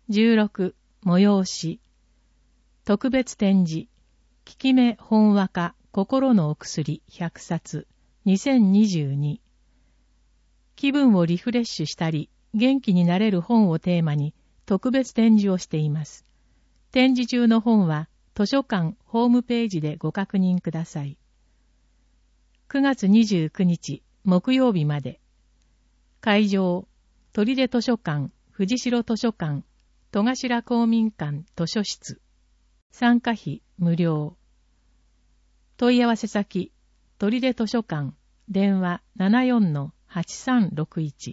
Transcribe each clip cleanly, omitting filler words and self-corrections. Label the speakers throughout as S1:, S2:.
S1: 16、催し。特別展示、効き目本和歌心のお薬100冊2022。気分をリフレッシュしたり、元気になれる本をテーマに特別展示をしています。展示中の本は図書館ホームページでご確認ください。9月29日木曜日まで。会場、取手図書館、藤代図書館、戸頭公民館図書室。参加費無料。問い合わせ先、取手図書館、電話 74-8361。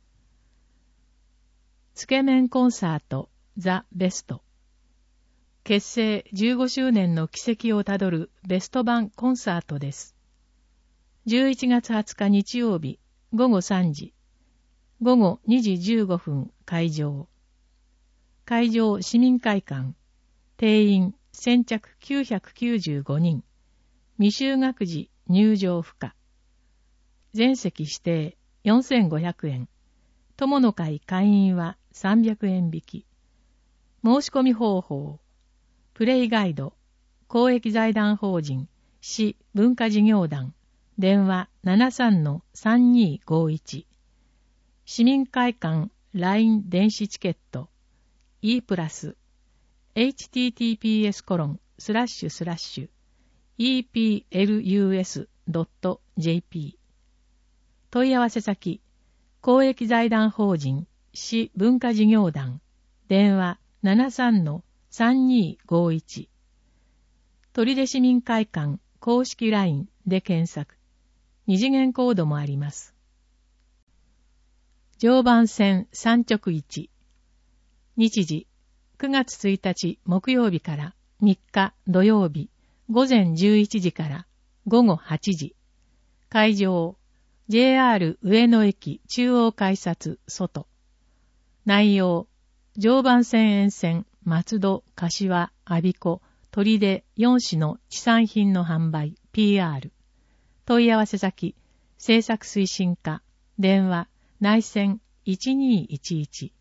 S1: つけ麺コンサート、ザ・ベスト。結成15周年の軌跡をたどるベスト版コンサートです。11月20日日曜日、午後3時。午後2時15分会場。会場市民会館。定員先着995人。未就学児入場不可。全席指定4500円。友の会会員は300円引き。申し込み方法。プレイガイド。公益財団法人市文化事業団。電話 73-3251。市民会館 LINE 電子チケット。E プラス。https://eplus.jp。問い合わせ先、公益財団法人市文化事業団。電話 73-3251。取手市民会館公式 LINE で検索。二次元コードもあります。常磐線三直1。日時、9月1日木曜日から3日土曜日、午前11時から午後8時。会場、JR 上野駅中央改札外。内容、常磐線沿線、松戸、柏、我孫子、取手4市の地産品の販売、PR。問い合わせ先、制作推進課、電話、内線1211。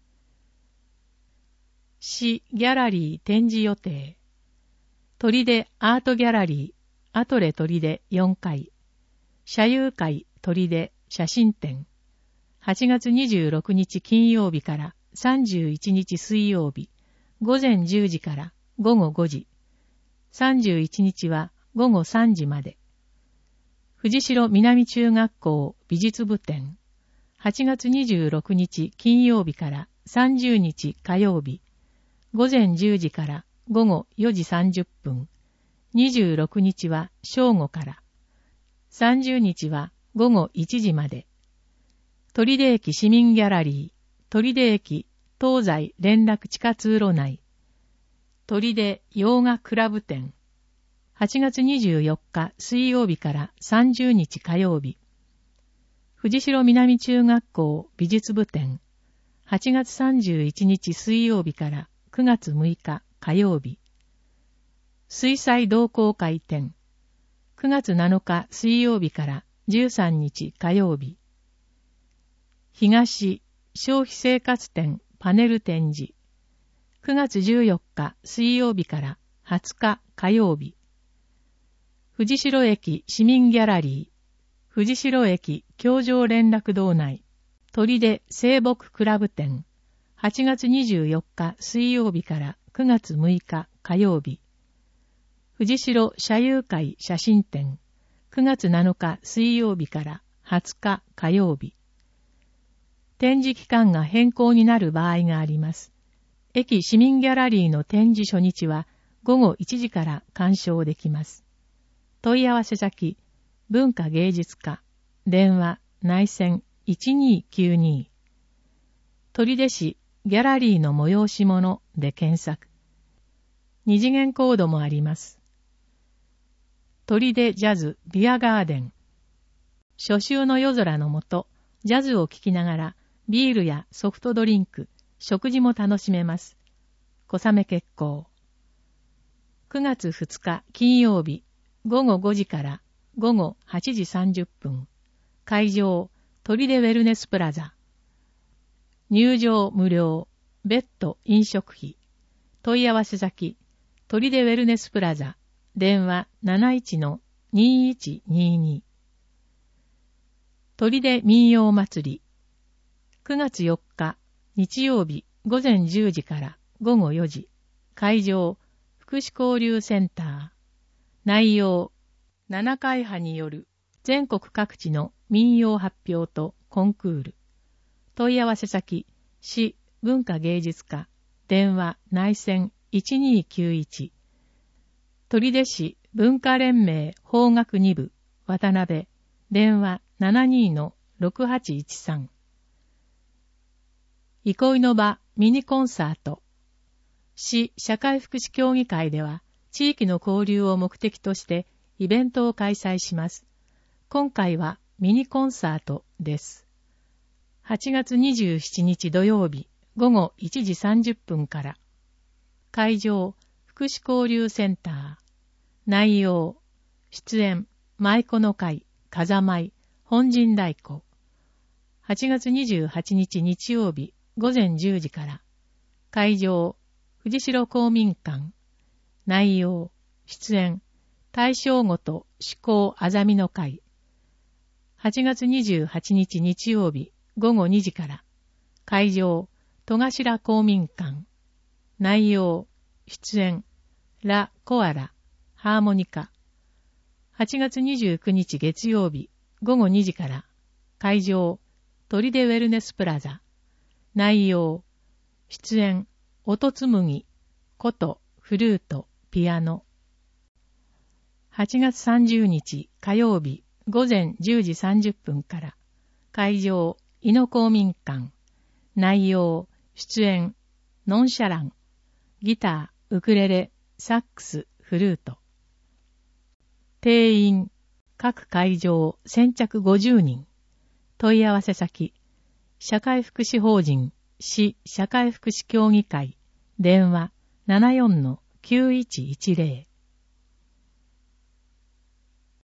S1: 市ギャラリー展示予定。取手アートギャラリー、アトレ取手4階。社友会取手写真展。8月26日金曜日から31日水曜日、午前10時から午後5時。31日は午後3時まで。藤代南中学校美術部展。8月26日金曜日から30日火曜日。午前10時から午後4時30分。26日は正午から。30日は午後1時まで。取手駅市民ギャラリー、取手駅東西連絡地下通路内。取手洋画クラブ展。8月24日水曜日から30日火曜日。藤代南中学校美術部展。8月31日水曜日から9月6日火曜日。水彩同好会展。9月7日水曜日から13日火曜日。東消費生活展パネル展示。9月14日水曜日から20日火曜日。藤代駅市民ギャラリー。藤代駅教場連絡道内。取手聖木クラブ展。8月24日水曜日から9月6日火曜日。藤代社友会写真展。9月7日水曜日から20日火曜日。展示期間が変更になる場合があります。駅市民ギャラリーの展示初日は午後1時から鑑賞できます。問い合わせ先、文化芸術課、電話、内線1292。取手市ギャラリーの催し物で検索。二次元コードもあります。取手ジャズビアガーデン。初秋の夜空の下、ジャズを聴きながらビールやソフトドリンク、食事も楽しめます。小雨結構。9月2日金曜日、午後5時から午後8時30分。会場、取手ウェルネスプラザ。入場無料。 別途飲食費。問い合わせ先、砦ウェルネスプラザ、電話 71-2122。砦民謡祭り。9月4日、日曜日午前10時から午後4時。会場、福祉交流センター。内容、7会派による全国各地の民謡発表とコンクール。問い合わせ先、市文化芸術課、電話内線1291。取手市文化連盟邦楽2部、渡辺、電話72-6813。憩いの場ミニコンサート。市社会福祉協議会では、地域の交流を目的としてイベントを開催します。今回はミニコンサートです。8月27日土曜日午後1時30分から。会場、福祉交流センター。内容、出演、舞妓の会、風舞、本陣太鼓。8月28日日曜日午前10時から。会場、藤代公民館。内容、出演、大正ごと志向あざみの会。8月28日日曜日午後2時から。会場、戸頭公民館。内容、出演、ラ・コアラ、ハーモニカ。8月29日月曜日午後2時から。会場、砦ウェルネスプラザ。内容、出演、音紡ぎ、琴、フルート、ピアノ。8月30日火曜日午前10時30分から。会場、井野公民館。内容、出演、ノンシャラン。ギター、ウクレレ、サックス、フルート。定員、各会場先着50人。問い合わせ先、社会福祉法人、市社会福祉協議会、電話74-9110。